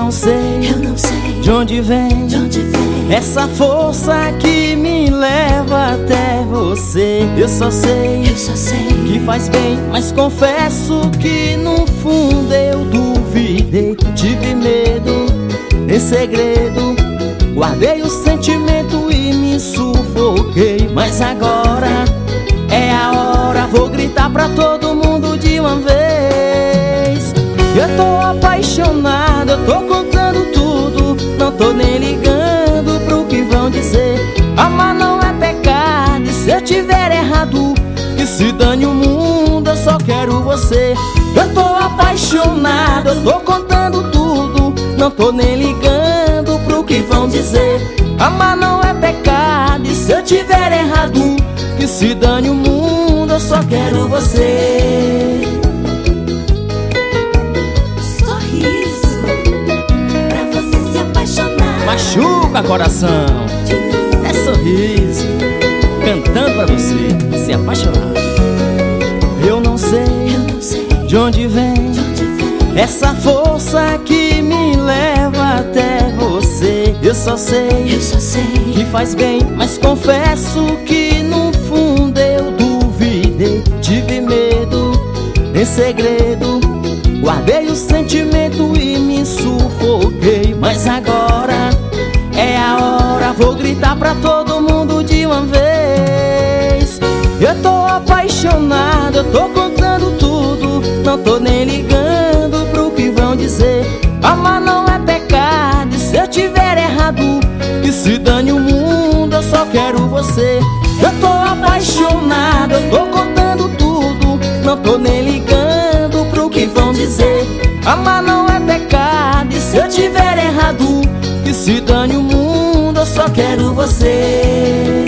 não sei de onde vem essa força que me leva até você. Eu só sei que faz bem, mas confesso que no fundo eu duvidei. Tive medo, em segredo guardei o sentimento e me sufoquei. Mas agora é a hora, vou gritar pra todo mundo de uma vez. Eu tô apaixonado, eu tô contando tudo, não tô nem ligando pro que vão dizer. Amar não é pecado, e se eu tiver errado, que se dane o mundo, eu só quero você. Eu tô apaixonado, eu tô contando tudo, não tô nem ligando pro que vão dizer. Amar não é pecado, e se eu tiver errado, que se dane o mundo, eu só quero você. Sorriso pra você se apaixonar. Machuca coração, é sorriso cantando pra você se apaixonar. Eu não sei de onde vem essa força que me leva até você. Eu só sei que faz bem, mas confesso que no fundo eu duvidei. Tive medo, em segredo guardei o sentimento e me sufoquei. Mas agora é a hora, vou gritar pra todo mundo de uma vez. Eu tô apaixonado, eu tô contando tudo, não tô nem ligando pro que vão dizer. Amar não é pecado, e se eu tiver errado, que se dane o mundo, eu só quero você. Eu tô apaixonado, eu tô contando tudo, não tô nem ligando pro que vão dizer. Amar não é pecado, e se eu tiver errado, que se dane o mundo, eu só quero você.